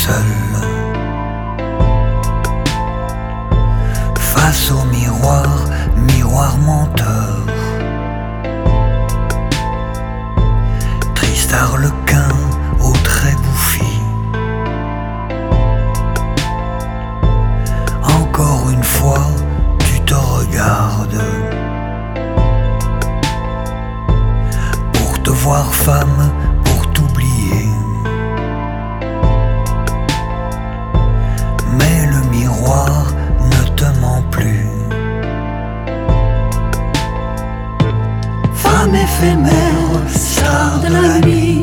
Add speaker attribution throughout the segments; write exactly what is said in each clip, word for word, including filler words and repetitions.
Speaker 1: seul, face au miroir, miroir menteur, triste arlequin aux traits bouffis. Encore une fois, tu te regardes pour te voir femme, pour t'oublier. Mais le miroir ne te ment plus. Femme éphémère, star de la nuit,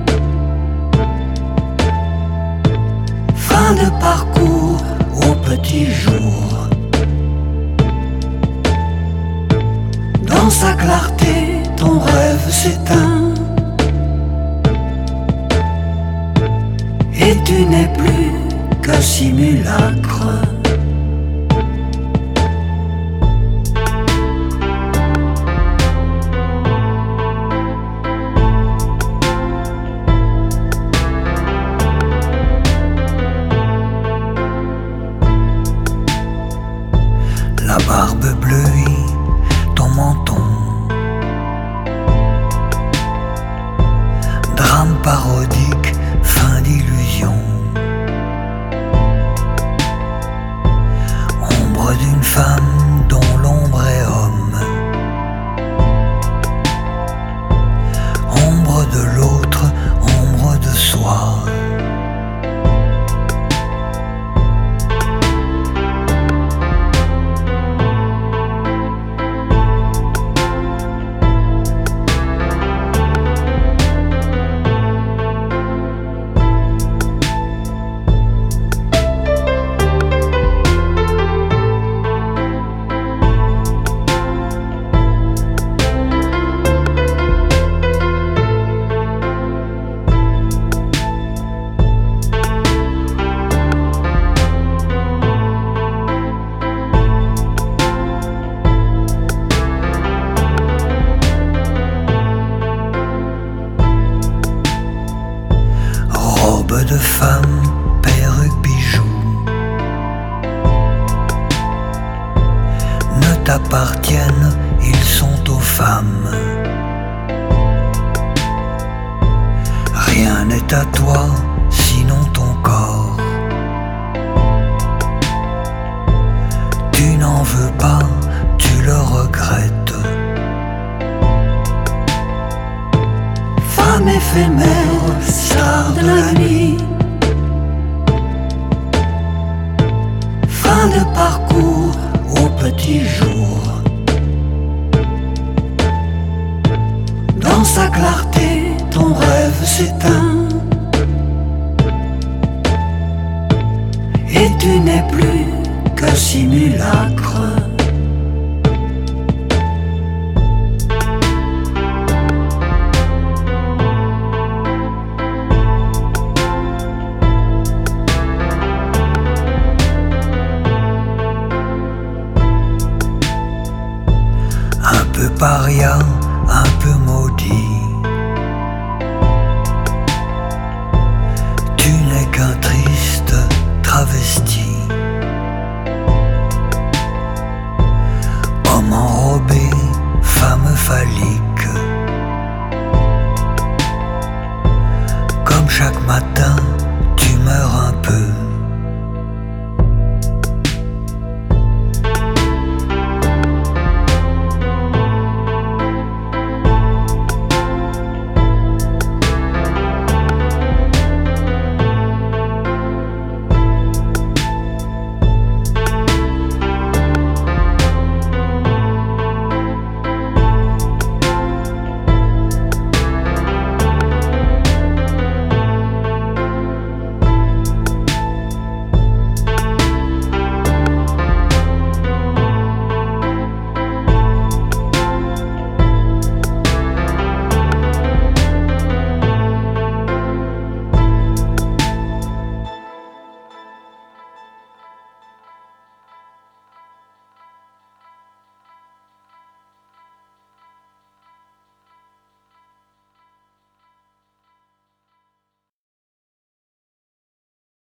Speaker 1: fin de parcours au petit jour. Dans sa clarté, ton rêve s'éteint, et tu n'es plus qu'un simulacre. La barbe bleuie, ton menton, drame parodique, fin d'illusion. Ombre d'une femme dont l'ombre est homme, ombre de l'autre, ombre de soi. Robe de femme, perruque, bijoux ne t'appartiennent, ils sont aux femmes. Rien n'est à toi, sinon ton corps. Tu n'en veux pas, tu le regrettes. Femme éphémère, star de la nuit, fin de parcours au petit jour. Dans sa clarté, ton rêve s'éteint, et tu n'es plus qu'un simulacre. Un peu paria,